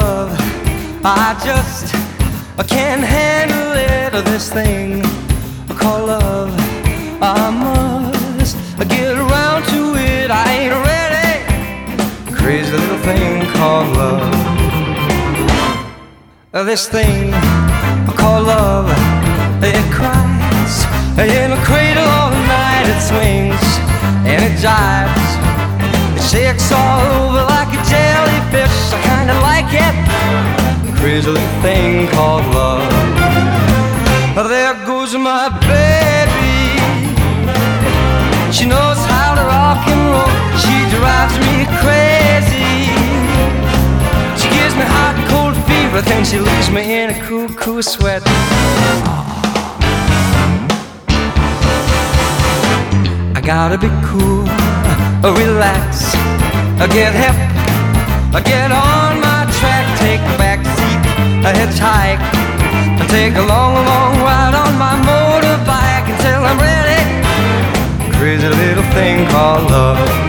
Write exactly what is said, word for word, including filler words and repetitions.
love. I just I can't handle it, this thing called love. I must get around to it, I ain't ready. Crazy little thing called love. This thing called love, it cries in a cradle all night. It swings and it jives, it shakes all over like a jellyfish. I kinda like it. Crazy little thing called love. There goes my baby. She knows how to rock and roll. She drives me crazy. She gives me hot and cold fever, then she leaves me in a cool, cool sweat. I gotta be cool, relax, get hip, get on my track, take a back seat, a hitchhike, and take a long, long ride on my motorbike until I'm ready. Crazy little thing called love.